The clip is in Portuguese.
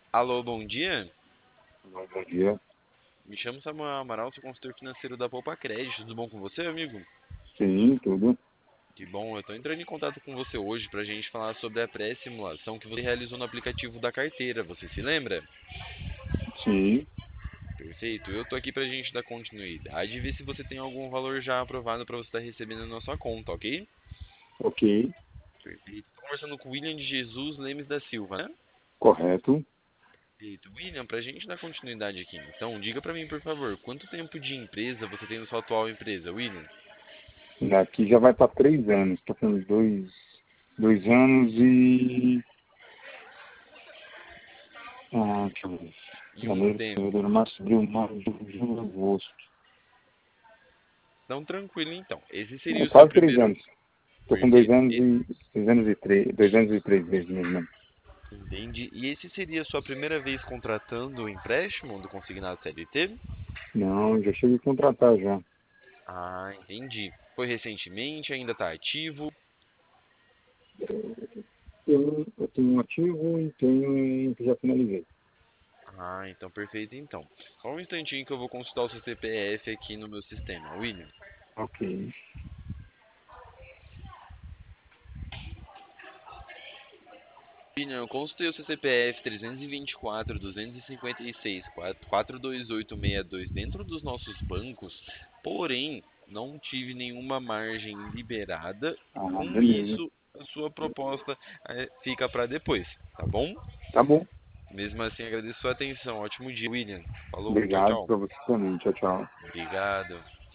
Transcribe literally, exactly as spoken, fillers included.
Alô, bom dia. Bom bom dia. Me chamo Samuel Amaral, sou consultor financeiro da Poupa Crédito. Tudo bom com você, amigo? Sim, tudo. Que bom, eu estou entrando em contato com você hoje para a gente falar sobre a pré-simulação que você realizou no aplicativo da carteira. Você se lembra? Sim, Perfeito. Eu estou aqui para a gente dar continuidade e ver se você tem algum valor já aprovado para você estar recebendo na sua conta, ok? ok, Perfeito. Estou conversando com o William de Jesus Lemes da Silva, né? correto. Perfeito. William, para a gente dar continuidade aqui, então, diga para mim, por favor, quanto tempo de empresa você tem na sua atual empresa, William? Aqui já vai para três anos. Estou com dois, dois anos e. Ah, deixa eu ver. E um Janeiro, tempo. fevereiro, março, abril, maio, junho, julho, agosto. Não, tranquilo então. Esse É, seria o seu quase três primeiro. anos. Estou com dois Perfeito. anos Esse... e. Dois anos e três. Dois anos e três meses mesmo. Entende? E esse seria a sua primeira vez contratando o empréstimo do consignado C L T? Não, já cheguei a contratar já. Ah, entendi. Foi recentemente, ainda está ativo. Eu, eu tenho um ativo e tenho um que já finalizei. Ah, então perfeito então. Só um instantinho que eu vou consultar o seu C P F aqui no meu sistema, William. Ok. William, eu consultei o seu C P F trezentos e vinte e quatro, duzentos e cinquenta e seis, quatrocentos e vinte e oito sessenta e dois dentro dos nossos bancos, porém não tive nenhuma margem liberada e Ah, com beleza. isso a sua proposta eh, fica para depois, tá bom? Tá bom. Mesmo assim, agradeço a sua atenção. Ótimo dia, William. Falou, tchau, Obrigado tchau. para você também. Tchau, tchau. Obrigado.